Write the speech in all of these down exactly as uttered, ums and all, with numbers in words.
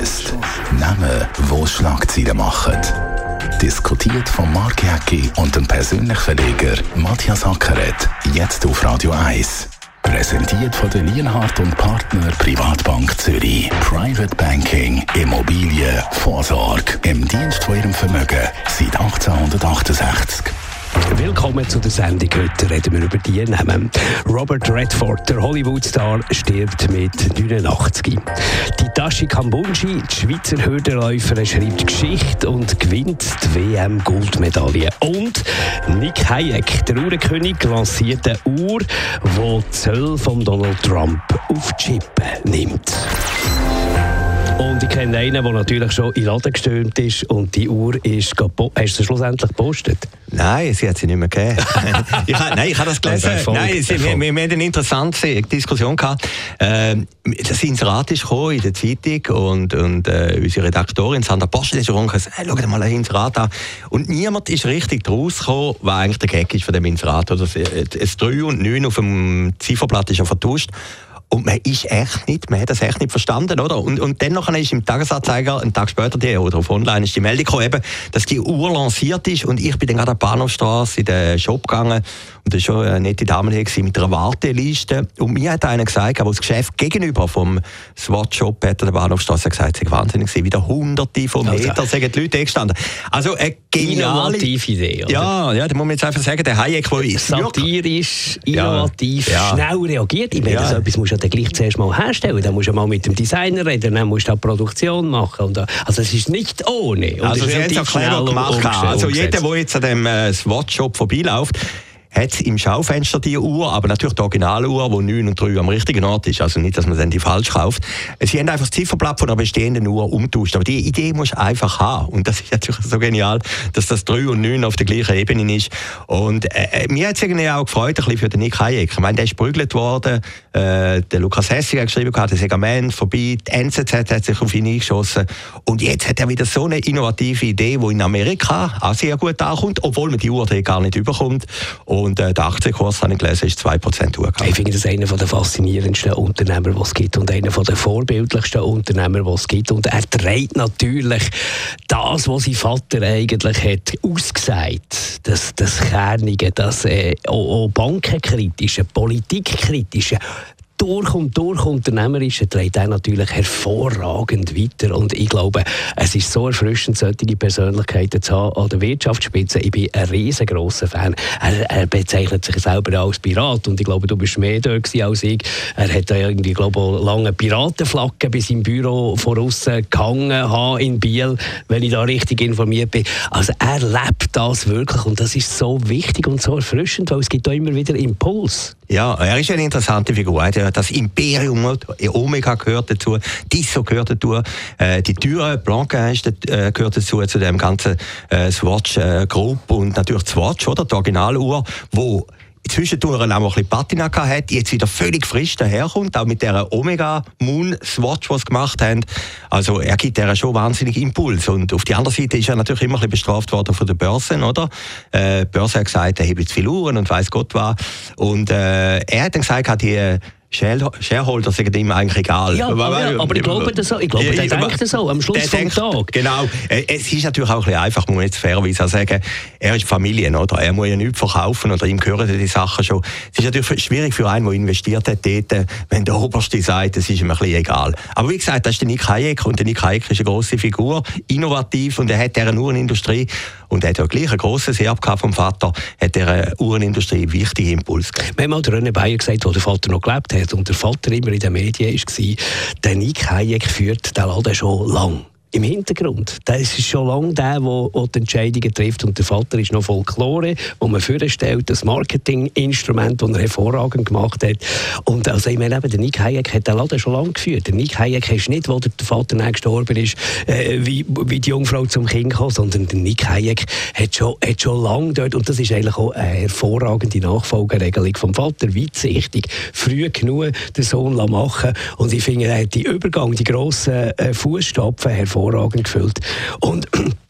Shortlist. Namen, die Schlagzeilen machen. Diskutiert von Mark Jäcki und dem persönlichen Verleger Matthias Ackeret. Jetzt auf Radio eins. Präsentiert von der Lienhardt und Partner Privatbank Zürich. Private Banking, Immobilien, Vorsorge. Im Dienst von Ihrem Vermögen seit achtzehnhundertachtundsechzig. Willkommen zu der Sendung. Heute reden wir über die Namen. Robert Redford, der Hollywood-Star, stirbt mit neunundachtzig. Die Tashi Kambunji, die Schweizer Hürdenläuferin, schreibt Geschichte und gewinnt die W M-Goldmedaille. Und Nick Hayek, der Uhrenkönig, lanciert eine Uhr, die die Zölle von Donald Trump auf die Chippe nimmt. Und ich kenne einen, der natürlich schon in den Laden gestürmt ist und die Uhr ist gepostet. Hast du sie schlussendlich gepostet? Nein, sie hat sie nicht mehr gegeben. ich ha, nein, ich habe das gelesen. Erfolg, nein, sie, wir, wir, wir hatten eine interessante Diskussion gehabt. Äh, das Inserat ist gekommen in der Zeitung und, und äh, unsere Redaktorin Sandra Postel ist gekommen und gesagt, hey, schau dir mal ein Inserat an. Und niemand ist richtig draus gekommen, was eigentlich der Gag ist von dem Inserat. Also das drei und neun auf dem Zifferblatt ist ja vertauscht. Und man ist echt nicht, man hat das echt nicht verstanden, oder? Und, und dann nachher ist im Tagesanzeiger, einen Tag später, die, oder auf Online, ist die Meldung gekommen, eben, dass die Uhr lanciert ist. Und ich bin dann gerade an der Bahnhofstrasse in den Shop gegangen. Und da war schon eine nette Dame hier mit einer Warteliste. Und mir hat einer gesagt, aber das Geschäft gegenüber vom Swatch-Shop an der Bahnhofstrasse gesagt, es war wahnsinnig, wieder hunderte von Metern also, sind die Leute gestanden. Also eine geniale innovative Idee. Oder? Ja, ja, da muss man jetzt einfach sagen, der Hayek, der ist satirisch, innovativ, ja, ja. schnell reagiert. Ich meine, ja. so etwas musst du dann gleich zuerst mal herstellen. Dann musst du mal mit dem Designer reden, dann musst du auch Produktion machen. Und, also es ist nicht ohne. Und also sie haben es auch clever gemacht. Also jeder, der jetzt an dem äh, Swatch-Shop vorbeiläuft, hat im Schaufenster die Uhr, aber natürlich die Originaluhr, die neun und drei am richtigen Ort ist. Also nicht, dass man dann die falsch kauft. Sie haben einfach das Zifferblatt von einer bestehenden Uhr umgetauscht. Aber die Idee musst du einfach haben. Und das ist natürlich so genial, dass das drei und neun auf der gleichen Ebene ist. Und äh, mir hat es irgendwie auch gefreut, ein bisschen für den Nick Hayek. Ich meine, der ist geprügelt worden. Äh, der Lukas Hessig hat geschrieben, der Segament vorbei. Die N Z Z hat sich auf ihn eingeschossen. Und jetzt hat er wieder so eine innovative Idee, die in Amerika auch sehr gut ankommt, obwohl man die Uhr gar nicht überkommt. Und äh, der Aktienkurs, habe ich gelesen, ist zwei Prozent hochgegangen. Ich finde das einer der faszinierendsten Unternehmer, die es gibt und einer der vorbildlichsten Unternehmer, die es gibt. Und er trägt natürlich das, was sein Vater eigentlich hat ausgesagt, das, das Kernige, das äh, auch, auch bankenkritische, politikkritische, durch und durch Unternehmerische trägt er natürlich hervorragend weiter. Und ich glaube, es ist so erfrischend, solche Persönlichkeiten zu haben an der Wirtschaftsspitze. Ich bin ein riesengroßer Fan. Er, er bezeichnet sich selber als Pirat und ich glaube, du bist mehr da als ich. Er hat irgendwie, glaube ich, lange Piratenflaggen bei seinem Büro von außen gehangen in Biel, wenn ich da richtig informiert bin. Also er lebt das wirklich und das ist so wichtig und so erfrischend, weil es gibt da immer wieder Impuls. Ja, er ist eine interessante Figur. Das Imperium, Omega gehört dazu, Tissot gehört dazu, äh, die Tür, Blanca äh, gehört dazu, zu dem ganzen äh, Swatch-Group äh, und natürlich die Swatch, oder? Die Originaluhr, wo zwischendurch auch ein bisschen Patina hatte, jetzt wieder völlig frisch daherkommt, auch mit dieser Omega Moon Swatch, die sie gemacht haben. Also er gibt der schon wahnsinnig Impuls. Und auf der anderen Seite ist er natürlich immer ein bisschen bestraft worden von den Börsen, oder? Äh, die Börse hat gesagt, er habe jetzt viel Uhren und weiss Gott was. Und äh, er hat dann gesagt, die Shareholder sind ihm eigentlich egal. Ja, aber, ja, aber ich glaube das so. Ich glaube, der denkt das so am Schluss vom Tag. Genau. Es ist natürlich auch ein bisschen einfach, muss man jetzt fairerweise sagen, er ist Familie, oder? Er muss ja nichts verkaufen oder ihm gehören die Sachen schon. Es ist natürlich schwierig für einen, der investiert hat, dort, wenn der Oberste sagt, es ist ihm ein bisschen egal. Aber wie gesagt, das ist der Nick Hayek und der Nick Hayek ist eine grosse Figur, innovativ und er hat diese Uhrenindustrie und er hat ja gleich ein grosses Erbe vom Vater, hat der Uhrenindustrie einen wichtigen Impuls gegeben. Wir haben mal René Bayer gesagt, wo der Vater noch gelebt hat und der Vater immer in den Medien war, der Nick Hayek führt den Laden schon lang. Im Hintergrund. Das ist schon lange der, der die Entscheidungen trifft. Und der Vater ist noch Folklore, wo man vorstellt, das Marketinginstrument, das er hervorragend gemacht hat. Und also, ich meine, eben, der Nick Hayek hat den Laden schon lange geführt. Der Nick Hayek ist nicht, wo der Vater dann gestorben ist, äh, wie, wie die Jungfrau zum Kind kam, sondern der Nick Hayek hat schon, hat schon lange dort, und das ist eigentlich auch eine hervorragende Nachfolgeregelung vom Vater, weitsichtig, früh genug den Sohn machen. Und ich finde, er hat die Übergang, die grossen äh, Fußstapfen hervorragend hervorragend gefüllt. Und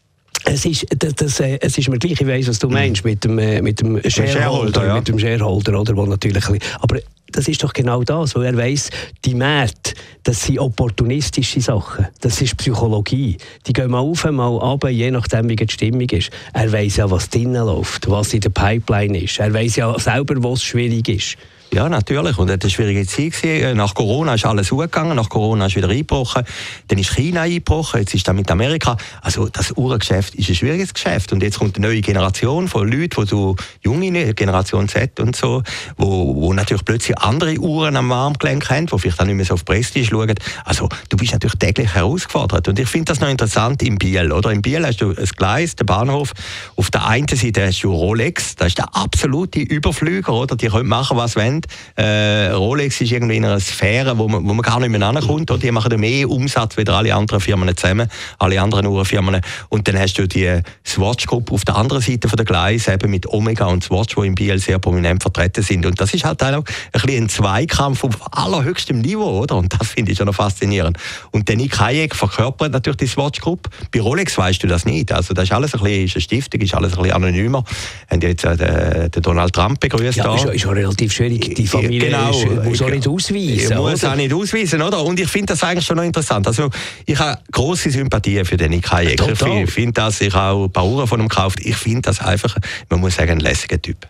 es ist, das, das, es ist mir gleich, ich weiss, was du meinst, mit dem, mit dem Shareholder, Shareholder, ja. mit dem Shareholder, oder, wo natürlich, aber das ist doch genau das, weil er weiss, die Märkte, das sind opportunistische Sachen, das ist Psychologie. Die gehen mal auf, mal runter, je nachdem, wie die Stimmung ist. Er weiss ja, was drinnen läuft, was in der Pipeline ist. Er weiss ja selber, wo es schwierig ist. Ja, natürlich. Und es war eine schwierige Zeit. Nach Corona ist alles hochgegangen, nach Corona ist wieder eingebrochen. Dann ist China eingebrochen, jetzt ist das mit Amerika. Also das Uhrengeschäft ist ein schwieriges Geschäft. Und jetzt kommt eine neue Generation von Leuten, die so junge Generation Z und so, wo, wo natürlich plötzlich andere Uhren am Armgelenk haben, die vielleicht auch nicht mehr so auf Prestige schauen. Also du bist natürlich täglich herausgefordert. Und ich finde das noch interessant in Biel. Oder? In Biel hast du ein Gleis, den Bahnhof. Auf der einen Seite hast du Rolex, das ist der absolute Überflüger. Oder? Die können machen, was sie wollen. Äh, Rolex ist irgendwie in einer Sphäre, wo man, wo man gar nicht mehr rankommt. Oder? Die machen mehr Umsatz als alle anderen Firmen zusammen, alle anderen Uhrenfirmen. Und dann hast du die Swatch Group auf der anderen Seite von der Gleis, eben mit Omega und Swatch, die in Biel sehr prominent vertreten sind. Und das ist halt auch ein bisschen ein Zweikampf auf allerhöchstem Niveau, oder? Und das finde ich schon noch faszinierend. Und der Nick Hayek verkörpert natürlich die Swatch Group. Bei Rolex weißt du das nicht. Also das ist alles ein bisschen, ist eine Stiftung, ist alles ein bisschen anonymer. Haben jetzt äh, den, den Donald Trump begrüßt. Ja, ist, ist auch relativ schwierig. Die Familie genau, ist, muss auch nicht ausweisen. Muss auch nicht ausweisen, oder? Und ich finde das eigentlich schon noch interessant. Also ich habe grosse Sympathie für den Nick Hayek. Ich finde das, ich habe auch ein paar Uhren von ihm gekauft. Ich finde das einfach, man muss sagen, ein lässiger Typ.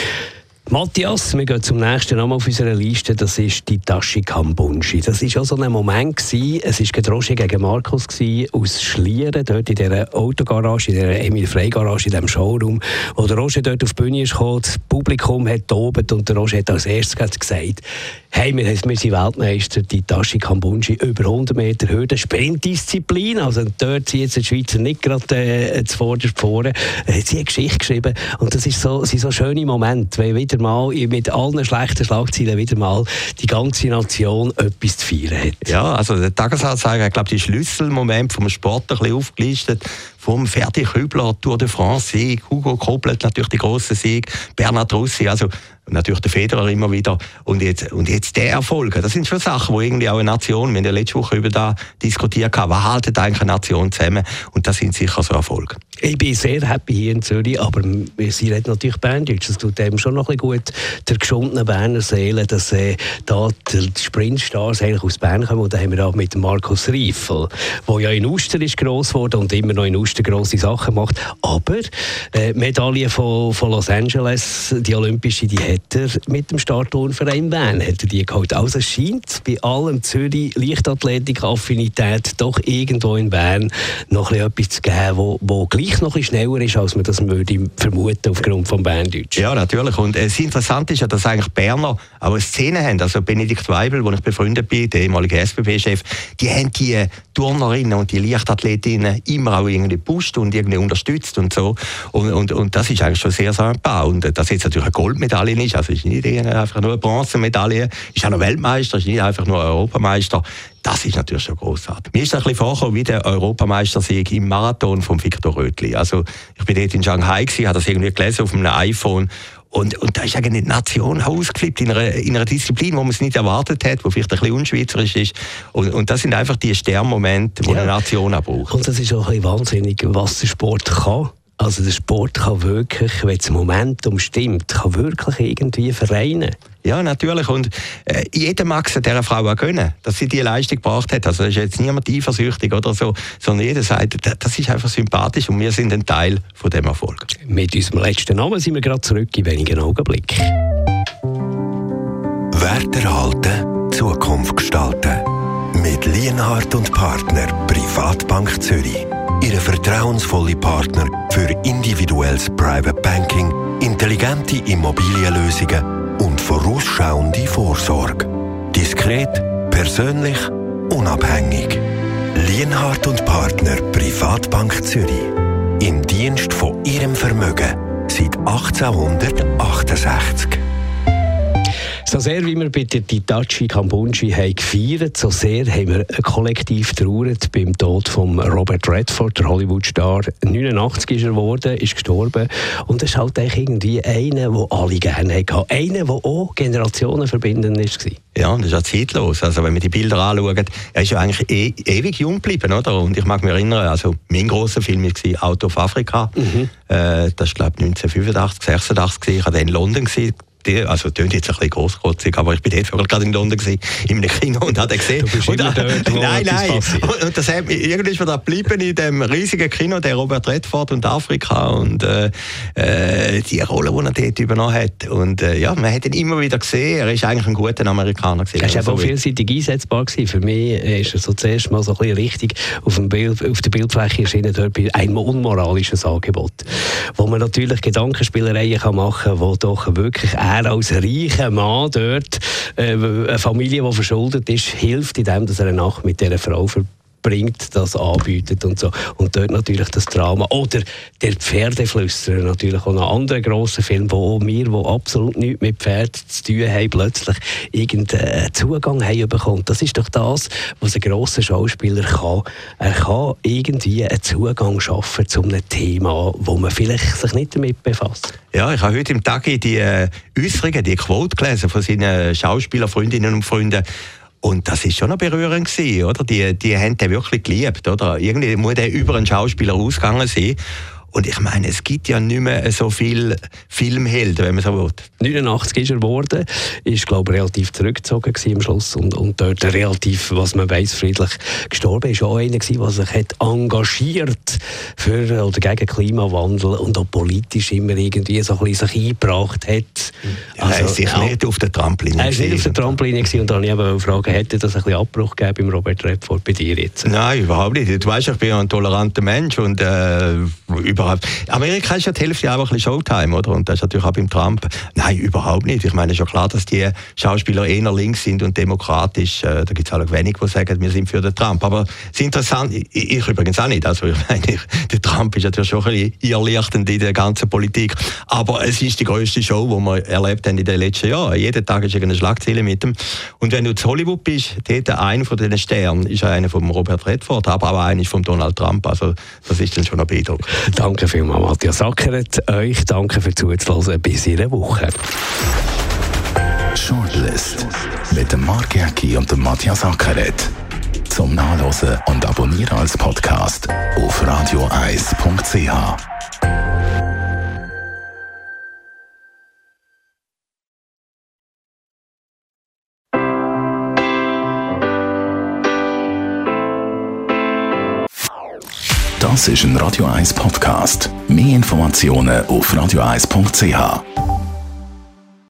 Matthias, wir gehen zum nächsten Namen auf unserer Liste, das ist die Hitachi Kambunshi. Das war auch so ein Moment gewesen, es war Roger gegen Markus gewesen, aus Schlieren, dort in dieser Autogarage, in dieser Emil-Frey-Garage, in diesem Showroom, wo der Roger dort auf die Bühne ist gekommen, das Publikum hat tobt und der Roger hat als erstes gesagt, hey, wir, wir sind Weltmeister, die Hitachi Kambunshi, über hundert Meter Hürden, Sprintdisziplin, also dort sind jetzt die Schweizer nicht gerade äh, zuvorderst vorne. Sie hat eine Geschichte geschrieben und das ist so, sind so schöne Momente, weil wieder mal mit allen schlechten Schlagzeilen wieder mal die ganze Nation etwas zu feiern hat. Ja, also der Tagesanzeiger hat, glaube ich, die Schlüsselmomente vom Sport ein bisschen aufgelistet. Vom Ferdi Kübler, Tour de France Sieg, Hugo Koblet natürlich die grossen Sieg, Bernhard Russi, also natürlich der Federer immer wieder. Und jetzt, und jetzt der Erfolg. Das sind schon Sachen, wo irgendwie auch eine Nation, wir haben ja letzte Woche über da diskutiert, was haltet eigentlich eine Nation zusammen? Und das sind sicher so Erfolge. Ich bin sehr happy hier in Zürich, aber sie reden natürlich Berndeutsch. Das tut eben schon noch ein bisschen gut der geschundenen Berner Seele, dass äh, da die Sprintstars eigentlich aus Bern kommen. Und da haben wir auch mit Markus Rieffel, der ja in Uster ist gross geworden und immer noch in Uster grosse Sachen macht. Aber äh, Medaille von, von Los Angeles, die olympische, die hat er mit dem Startturnverein Bern hat er die geholt. Also es scheint bei allem Zürich Leichtathletik-Affinität doch irgendwo in Bern noch ein bisschen etwas zu geben, wo, wo gleich noch ein bisschen schneller ist, als man das würde vermuten aufgrund vom Berndeutsch. Ja, natürlich. Und äh, das Interessante ist ja, dass eigentlich Berner auch eine Szene haben. Also Benedikt Weibel, wo ich befreundet bin, der ehemalige S B B-Chef, die haben die Turnerinnen und die Leichtathletinnen immer auch irgendwie gepusht und irgendwie unterstützt und so. Und, und, und das ist eigentlich schon sehr sympathisch. Und dass jetzt natürlich eine Goldmedaille ist, also ist nicht einfach nur eine Bronzemedaille, ist auch noch Weltmeister, ist nicht einfach nur Europameister. Das ist natürlich schon grossartig. Mir ist ein bisschen vorgekommen wie der Europameistersieg im Marathon von Viktor Rötli. Also ich bin dort in Shanghai gewesen, habe das irgendwie gelesen auf einem iPhone. Und, und da ist eigentlich die Nation ausgeflippt in einer, in einer Disziplin, wo man es nicht erwartet hat, wo vielleicht ein bisschen unschweizerisch ist. Und, und das sind einfach die Sternmomente, die ja. eine Nation auch braucht. Und das ist auch ein bisschen wahnsinnig, was der Sport kann. Also der Sport kann wirklich, wenn das Momentum stimmt, kann wirklich irgendwie vereinen. Ja, natürlich. Und äh, jeder mag es dieser Frau auch gönnen, dass sie diese Leistung gebracht hat. Also da ist jetzt niemand eifersüchtig oder so, sondern jeder sagt, das ist einfach sympathisch und wir sind ein Teil von dem Erfolg. Mit unserem letzten Namen sind wir gerade zurück in wenigen Augenblicken. Wert erhalten, Zukunft gestalten. Mit Lienhardt und Partner Privatbank Zürich. Ihre vertrauensvolle Partner für individuelles Private Banking, intelligente Immobilienlösungen und vorausschauende Vorsorge. Diskret, persönlich, unabhängig. Lienhardt und Partner Privatbank Zürich. Im Dienst von Ihrem Vermögen seit achtzehnhundertachtundsechzig. So sehr, wie wir bei der Hitachi Kambunshi haben gefeiert, so sehr haben wir kollektiv trauert beim Tod von Robert Redford, der Hollywood-Star. neunundachtzig ist er geworden, ist gestorben. Und das ist halt irgendwie einer, den alle gerne hatten. Einer, der auch generationenverbindend war. Ja, und das ist auch zeitlos. Also wenn wir die Bilder anschauen, er ist ja eigentlich e- ewig jung geblieben, oder? Und ich mag mich erinnern, also mein grosser Film war «Out of Africa». Mhm. Äh, das war, glaube ich, neunzehnhundertfünfundachtzig, sechsundachtzig. Ich war in London gewesen. die, also das klingt jetzt ein bisschen grosskotzig, aber ich bin dort gerade in London gewesen, in einem Kino und habe gesehen. Du bist und, immer dort, wo nein, nein. Und, und das hat mich, irgendwie ist mir da geblieben in dem riesigen Kino, der Robert Redford und Afrika und äh, die Rolle, die er dort übernommen hat. Und äh, ja, man hat ihn immer wieder gesehen. Er ist eigentlich ein guter Amerikaner gewesen. Er war auch vielseitig einsetzbar gewesen. Für mich ist er so zuerst mal so ein bisschen richtig auf, dem Bild, auf der Bildfläche erschienen, dort bei einem unmoralisches Angebot, wo man natürlich Gedankenspielereien kann machen kann, wo doch wirklich er als reicher Mann dort, äh, eine Familie, die verschuldet ist, hilft, indem dass er eine Nacht mit dieser Frau verbringt. bringt, das anbietet und so. Und dort natürlich das Drama. Oder der Pferdeflüsterer, natürlich auch ein anderer grosser Film, wo wir, die absolut nichts mit Pferd zu tun haben, plötzlich irgendeinen Zugang haben bekommen. Das ist doch das, was ein grosser Schauspieler kann. Er kann irgendwie einen Zugang schaffen zu einem Thema, wo man vielleicht sich nicht damit befasst. Ja, ich habe heute im Tag die äh, Äußerungen, die Quote gelesen von seinen Schauspielerfreundinnen und Freunden. Und das ist schon noch berührend gewesen, oder? Die, die haben den wirklich geliebt, oder? Irgendwie muss der über einen Schauspieler ausgegangen sein. Und ich meine, es gibt ja nicht mehr so viele Filmhelden, wenn man so will. neunundachtzig ist er geworden, ist, glaube ich, relativ zurückgezogen gewesen am Schluss und, und dort relativ, was man weiss, friedlich gestorben. Ist auch einer gewesen, der sich hat engagiert für oder gegen Klimawandel und auch politisch immer irgendwie so ein bisschen sich eingebracht hat. Ja, also, er ist sicher ja, nicht auf der Trampoline. Er ist nicht auf der Trampoline gewesen und dann habe ich fragen, hätte das ein bisschen Abbruch gegeben beim Robert Redford bei dir jetzt? Nein, überhaupt nicht. Du weißt, ich bin ja ein toleranter Mensch und äh, über Amerika ist ja die Hälfte einfach ein bisschen Showtime, oder? Und das ist natürlich auch beim Trump. Nein, überhaupt nicht. Ich meine, es ist ja klar, dass die Schauspieler eher links sind und demokratisch. Äh, da gibt es auch wenige, die sagen, wir sind für den Trump. Aber es ist interessant, ich, ich übrigens auch nicht. Also ich meine, ich, der Trump ist natürlich schon ein bisschen irrlichtend in der ganzen Politik. Aber es ist die grösste Show, die wir erlebt haben in den letzten Jahren. Jeden Tag ist eine Schlagzeile mit ihm. Und wenn du zu Hollywood bist, dort einer von diesen Sternen ist einer von Robert Redford, aber auch einer von Donald Trump. Also das ist dann schon ein beeindruckend. Danke vielmals, Matthias Ackeret. Euch danke für Zuhören. Bis in einer Woche. Shortlist mit dem Mark Jäcki und dem Matthias Ackeret. Zum Nachlesen und Abonnieren als Podcast auf radio eis punkt c h. Das ist ein Radio eins Podcast. Mehr Informationen auf radio eis punkt c h.